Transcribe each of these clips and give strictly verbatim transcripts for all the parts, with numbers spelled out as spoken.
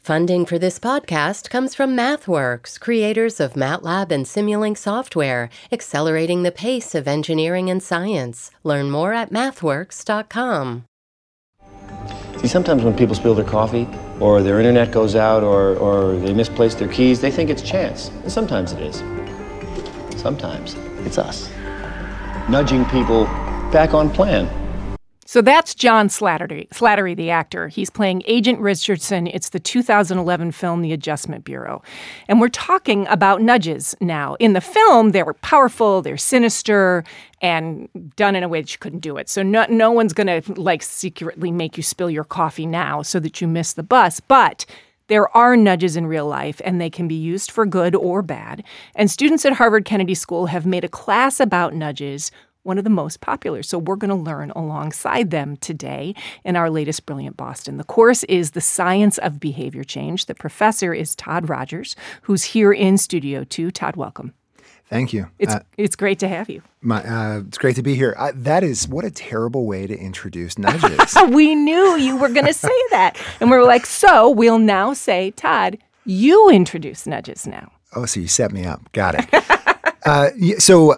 Funding for this podcast comes from MathWorks, creators of MATLAB and Simulink software, accelerating the pace of engineering and science. Learn more at mathworks dot com. See, sometimes when people spill their coffee, or their internet goes out, or, or they misplace their keys, they think it's chance. And sometimes it is. Sometimes it's us, nudging people back on plan. So that's John Slattery, Slattery, the actor. He's playing Agent Richardson. It's the two thousand eleven film, The Adjustment Bureau. And we're talking about nudges now. In the film, they were powerful, they're sinister, and done in a way that you couldn't do it. So no, no one's going to, like, secretly make you spill your coffee now so that you miss the bus. But there are nudges in real life, and they can be used for good or bad. And students at Harvard Kennedy School have made a class about nudges one of the most popular. So we're going to learn alongside them today in our latest Brilliant Boston. The course is The Science of Behavior Change. The professor is Todd Rogers, who's here in Studio two. Todd, welcome. Thank you. It's uh, it's great to have you. My, uh, it's great to be here. Uh, that is, what a terrible way to introduce nudges. We knew you were going to say that. And we were like, so we'll now say, Todd, you introduce nudges now. Oh, so you set me up. Got it. uh, so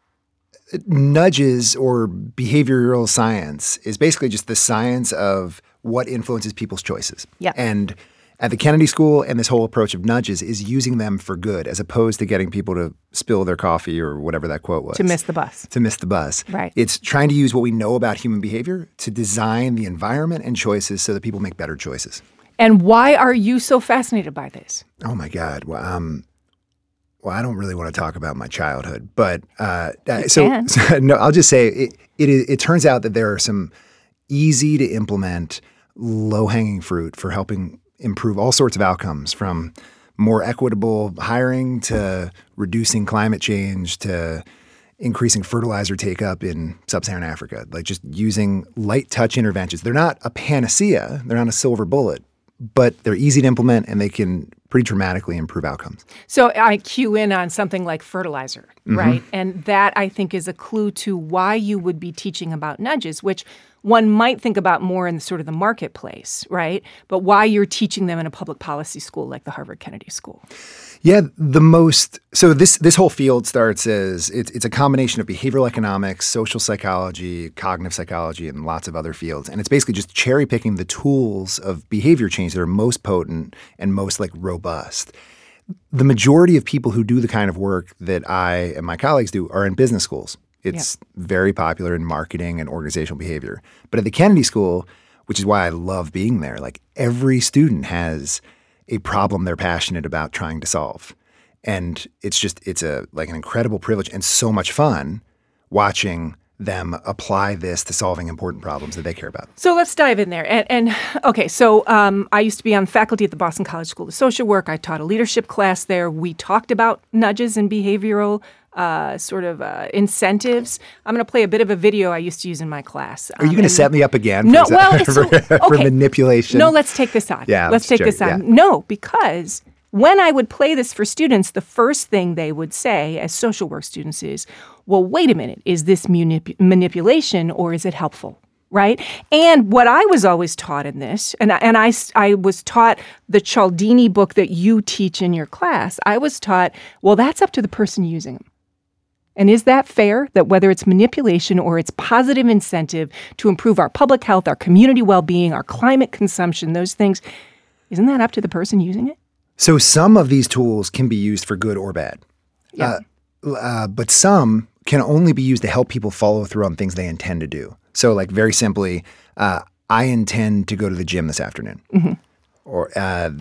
nudges, or behavioral science, is basically just the science of what influences people's choices. Yeah. And at the Kennedy School, and this whole approach of nudges is using them for good, as opposed to getting people to spill their coffee or whatever that quote was. To miss the bus. To miss the bus. Right. It's trying to use what we know about human behavior to design the environment and choices so that people make better choices. And why are you so fascinated by this? Oh, my God. Well, um, well I don't really want to talk about my childhood, but uh, so, so no, I'll just say it, it, it turns out that there are some easy to implement, low-hanging fruit for helping improve all sorts of outcomes, from more equitable hiring to reducing climate change to increasing fertilizer take-up in sub-Saharan Africa, like just using light touch interventions. They're not a panacea. They're not a silver bullet, but they're easy to implement, and they can pretty dramatically improve outcomes. So I cue in on something like fertilizer, Mm-hmm. right? And that, I think, is a clue to why you would be teaching about nudges, which one might think about more in the sort of the marketplace, right? But why you're teaching them in a public policy school like the Harvard Kennedy School. Yeah, the most – so this this whole field starts as it's, – it's a combination of behavioral economics, social psychology, cognitive psychology, and lots of other fields. And it's basically just cherry picking the tools of behavior change that are most potent and most like robust. The majority of people who do the kind of work that I and my colleagues do are in business schools. It's yep. very popular in marketing and organizational behavior. But at the Kennedy School, which is why I love being there, like every student has a problem they're passionate about trying to solve. And it's just, it's a like an incredible privilege and so much fun watching them apply this to solving important problems that they care about. So let's dive in there. And, and okay, so um, I used to be on faculty at the Boston College School of Social Work. I taught a leadership class there. We talked about nudges and behavioral uh, sort of uh, incentives. I'm going to play a bit of a video I used to use in my class. Are you um, going to set me up again? No, for, well, it's for, so, for okay. manipulation? No, let's take this on. Yeah, let's take joke, this on. Yeah. No, because when I would play this for students, the first thing they would say as social work students is, well, wait a minute, is this manip- manipulation or is it helpful? Right? And what I was always taught in this, and I, and I, I was taught the Cialdini book that you teach in your class, I was taught, well, that's up to the person using them. And is that fair, that whether it's manipulation or it's positive incentive to improve our public health, our community well-being, our climate consumption, those things, isn't that up to the person using it? So some of these tools can be used for good or bad. Yeah. Uh, uh, but some can only be used to help people follow through on things they intend to do. So like very simply, uh, I intend to go to the gym this afternoon. Mm-hmm. Or uh,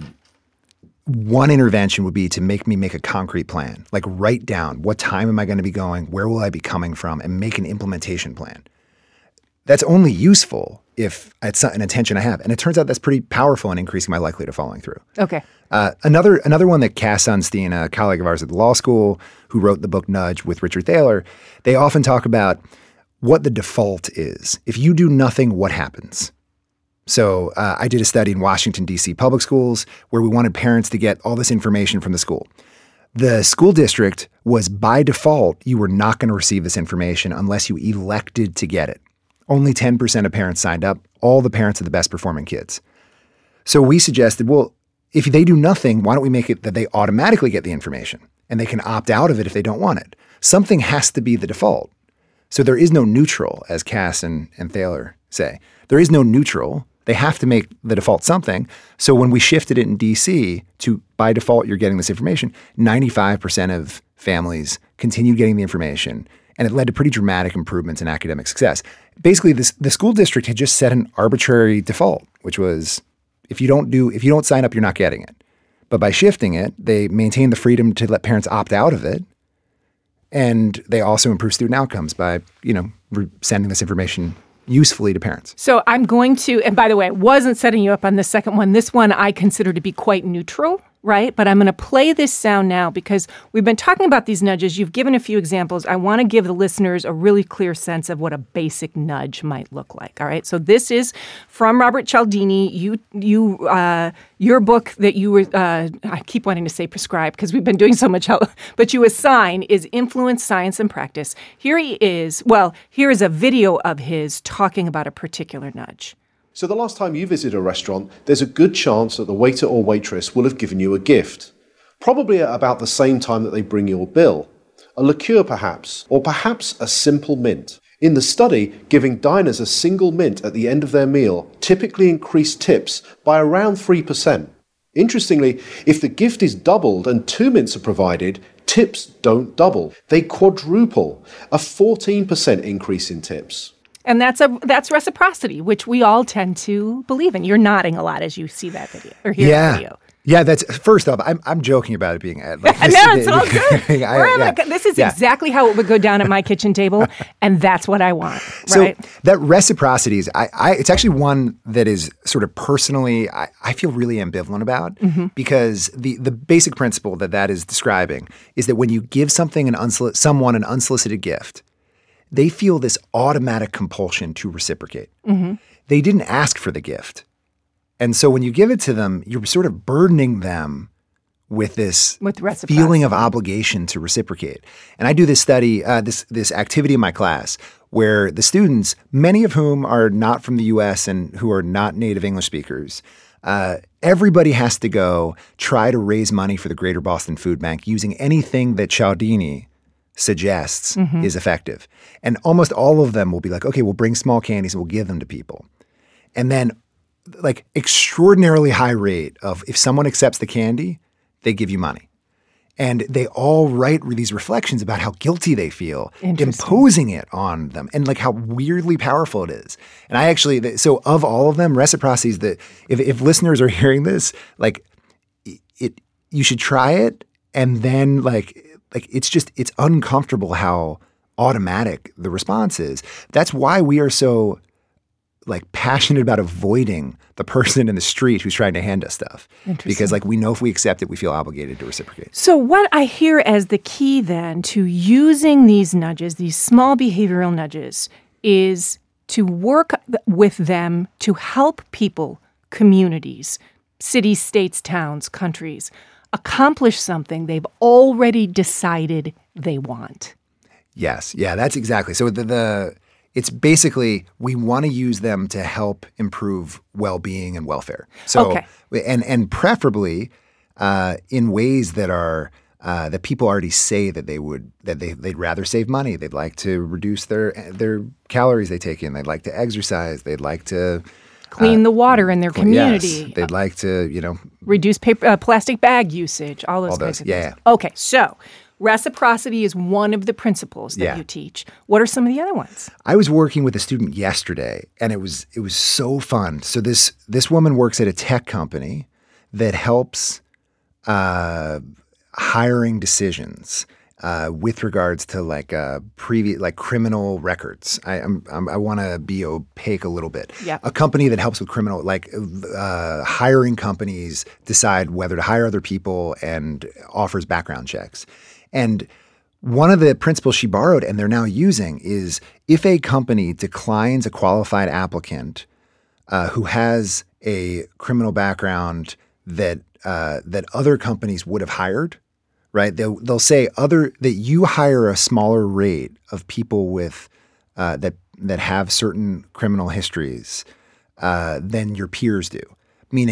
one intervention would be to make me make a concrete plan, like write down what time am I going to be going, where will I be coming from, and make an implementation plan. That's only useful if it's an intention I have. And it turns out that's pretty powerful in increasing my likelihood of following through. Okay. Uh, another another one that Cass Sunstein, a colleague of ours at the law school who wrote the book Nudge with Richard Thaler, they often talk about what the default is. If you do nothing, what happens? So uh, I did a study in Washington, D C public schools where we wanted parents to get all this information from the school. The school district was by default, you were not going to receive this information unless you elected to get it. Only ten percent of parents signed up, all the parents of the best performing kids. So we suggested, well, if they do nothing, why don't we make it that they automatically get the information and they can opt out of it if they don't want it? Something has to be the default. So there is no neutral, as Cass and, and Thaler say. There is no neutral. They have to make the default something. So when we shifted it in D C to, by default, you're getting this information, ninety-five percent of families continued getting the information, and it led to pretty dramatic improvements in academic success. Basically, this, the school district had just set an arbitrary default, which was if you don't do, if you don't sign up, you're not getting it. But by shifting it, they maintain the freedom to let parents opt out of it. And they also improve student outcomes by, you know, re- sending this information usefully to parents. So I'm going to, and by the way, I wasn't setting you up on the second one. This one I consider to be quite neutral, right? But I'm going to play this sound now because we've been talking about these nudges. You've given a few examples. I want to give the listeners a really clear sense of what a basic nudge might look like. All right. So this is from Robert Cialdini. You, you, uh, your book that you were, uh, I keep wanting to say prescribe because we've been doing so much help, but you assign is Influence, Science, and Practice. Here he is. Well, here is a video of his talking about a particular nudge. So the last time you visit a restaurant, there's a good chance that the waiter or waitress will have given you a gift. Probably at about the same time that they bring your bill. A liqueur perhaps, or perhaps a simple mint. In the study, giving diners a single mint at the end of their meal typically increased tips by around three percent. Interestingly, if the gift is doubled and two mints are provided, tips don't double. They quadruple, a fourteen percent increase in tips. And that's a that's reciprocity, which we all tend to believe in. You're nodding a lot as you see that video or hear yeah. that video. Yeah, that's first off. I'm I'm joking about it being like, this, no, it's all good. I, We're yeah, this is yeah. exactly how it would go down at my kitchen table, and that's what I want. Right? So that reciprocity is, I, I, it's actually one that is sort of personally, I, I feel really ambivalent about mm-hmm. because the the basic principle that that is describing is that when you give something an unsoli- someone an unsolicited gift, they feel this automatic compulsion to reciprocate. Mm-hmm. They didn't ask for the gift. And so when you give it to them, you're sort of burdening them with this with feeling of obligation to reciprocate. And I do this study, uh, this this activity in my class where the students, many of whom are not from the U S and who are not native English speakers, uh, everybody has to go try to raise money for the Greater Boston Food Bank using anything that Cialdini suggests mm-hmm. is effective. And almost all of them will be like, okay, we'll bring small candies and we'll give them to people. And then like extraordinarily high rate of if someone accepts the candy, they give you money. And they all write these reflections about how guilty they feel, imposing it on them and like how weirdly powerful it is. And I actually, so of all of them, reciprocity is that if, if listeners are hearing this, like it, you should try it. And then like, Like it's just, it's uncomfortable how automatic the response is. That's why we are so like passionate about avoiding the person in the street who's trying to hand us stuff. Because like we know if we accept it, we feel obligated to reciprocate. So what I hear as the key then to using these nudges, these small behavioral nudges, is to work with them to help people, communities, cities, states, towns, countries, accomplish something they've already decided they want. Yes. Yeah, that's exactly. So the, the it's basically we want to use them to help improve well-being and welfare. So okay. and and preferably uh, in ways that are uh, that people already say that they would that they they'd rather save money. They'd like to reduce their their calories they take in. They'd like to exercise. They'd like to clean uh, the water in their community. Yes, they'd like to, you know, reduce paper, uh, plastic bag usage, all those all kinds those, of yeah, things. Yeah. Okay, so reciprocity is one of the principles that yeah. you teach. What are some of the other ones? I was working with a student yesterday, and it was it was so fun. So this this woman works at a tech company that helps uh, hiring decisions. Uh, with regards to like uh, previous like criminal records, I I'm, I'm, I want to be opaque a little bit. Yeah. A company that helps with criminal like uh, hiring companies decide whether to hire other people and offers background checks. And one of the principles she borrowed and they're now using is if a company declines a qualified applicant uh, who has a criminal background that uh, that other companies would have hired. Right, they'll they'll say other that you hire a smaller rate of people with uh, that that have certain criminal histories uh, than your peers do. Meaning,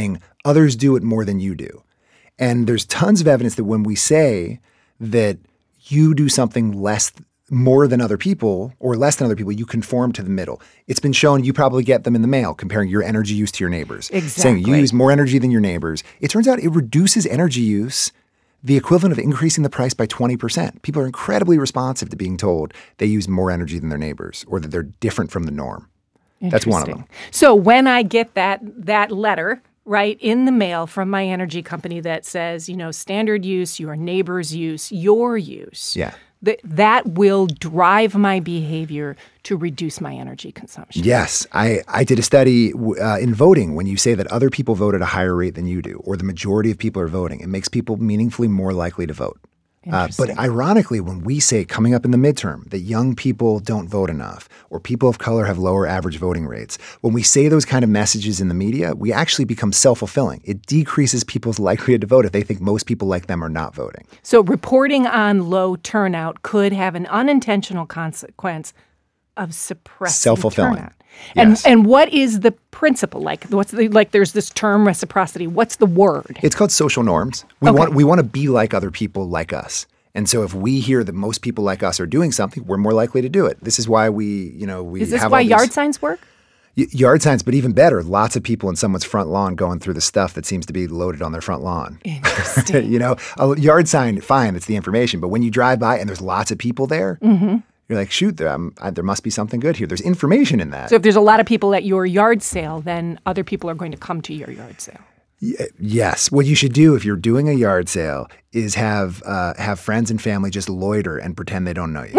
others do it more than you do. And there's tons of evidence that when we say that you do something less, more than other people or less than other people, you conform to the middle. It's been shown you probably get them in the mail, comparing your energy use to your neighbors. Exactly. Saying you use more energy than your neighbors. It turns out it reduces energy use, the equivalent of increasing the price by twenty percent. People are incredibly responsive to being told they use more energy than their neighbors or that they're different from the norm. That's one of them. So when I get that that letter, right, in the mail from my energy company that says, you know, standard use, your neighbor's use, your use, Yeah. th- that will drive my behavior to reduce my energy consumption. Yes. I, I did a study uh, in voting. When you say that other people vote at a higher rate than you do, or the majority of people are voting, it makes people meaningfully more likely to vote. Uh, but ironically, when we say coming up in the midterm that young people don't vote enough or people of color have lower average voting rates, when we say those kind of messages in the media, we actually become self-fulfilling. It decreases people's likelihood to vote if they think most people like them are not voting. So reporting on low turnout could have an unintentional consequence of suppressing Self-fulfilling. turnout. And Yes. and what is the principle? Like what's the like there's this term reciprocity. What's the word? It's called social norms. We Okay. want we want to be like other people like us. And so if we hear that most people like us are doing something, we're more likely to do it. This is why we, you know, we Is this have why all these- yard signs work? Y- Yard signs, but even better, lots of people in someone's front lawn going through the stuff that seems to be loaded on their front lawn. Interesting. You know, a yard sign, fine, it's the information. But when you drive by and there's lots of people there, Mm-hmm. you're like, shoot, there, um, I, there must be something good here. There's information in that. So if there's a lot of people at your yard sale, then other people are going to come to your yard sale. Y- yes. What you should do if you're doing a yard sale is have uh, have friends and family just loiter and pretend they don't know you.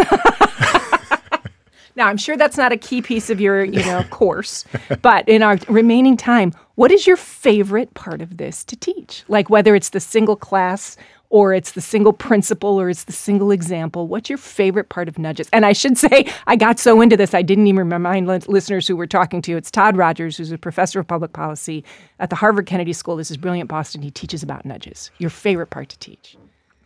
Now, I'm sure that's not a key piece of your, you know, course, but in our remaining time, what is your favorite part of this to teach? Like whether it's the single class or it's the single principle or it's the single example, what's your favorite part of Nudges? And I should say, I got so into this, I didn't even remind li- listeners who we're talking to. It's Todd Rogers, who's a professor of public policy at the Harvard Kennedy School. This is Brilliant Boston. He teaches about nudges. Your favorite part to teach?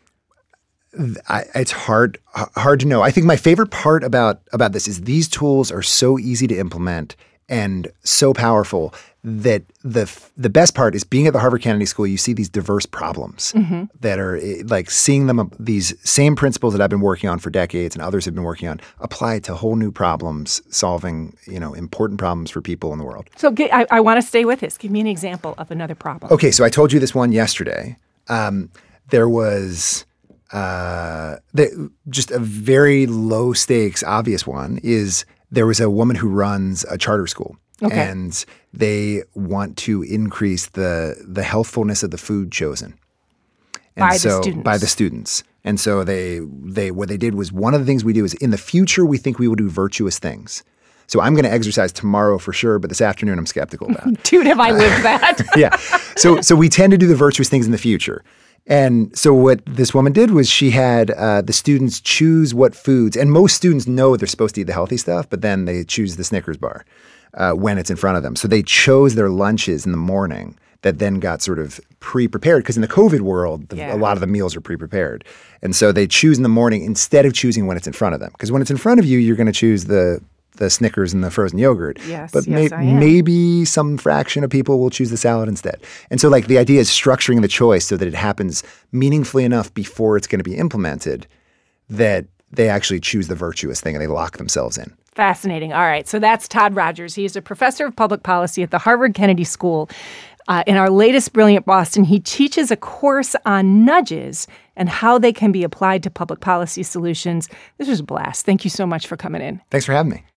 I, it's hard h- hard to know. I think my favorite part about about this is these tools are so easy to implement and so powerful that the f- the best part is being at the Harvard Kennedy School. You see these diverse problems that are eh, like seeing them. These same principles that I've been working on for decades and others have been working on applied to whole new problems, solving you know important problems for people in the world. So g- I, I want to stay with this. Give me an example of another problem. Okay, so I told you this one yesterday. Um, there was. Uh, the, just a very low stakes, obvious one is there was a woman who runs a charter school, Okay. and they want to increase the the healthfulness of the food chosen. And By the so, students. By the students. And so they they what they did was one of the things we do is in the future we think we will do virtuous things. So I'm going to exercise tomorrow for sure, but this afternoon I'm skeptical about. Dude, have I lived that? Yeah. So so we tend to do the virtuous things in the future. And so what this woman did was she had uh, the students choose what foods, and most students know they're supposed to eat the healthy stuff, but then they choose the Snickers bar uh, when it's in front of them. So they chose their lunches in the morning that then got sort of pre-prepared, because in the COVID world, the, Yeah. a lot of the meals are pre-prepared. And so they choose in the morning instead of choosing when it's in front of them. Because when it's in front of you, you're going to choose the the Snickers and the frozen yogurt. Yes, but yes, may- I am. maybe some fraction of people will choose the salad instead. And so like the idea is structuring the choice so that it happens meaningfully enough before it's going to be implemented that they actually choose the virtuous thing and they lock themselves in. Fascinating. All right. So that's Todd Rogers. He is a professor of public policy at the Harvard Kennedy School. Uh, in our latest Brilliant Boston, he teaches a course on nudges and how they can be applied to public policy solutions. This was a blast. Thank you so much for coming in. Thanks for having me.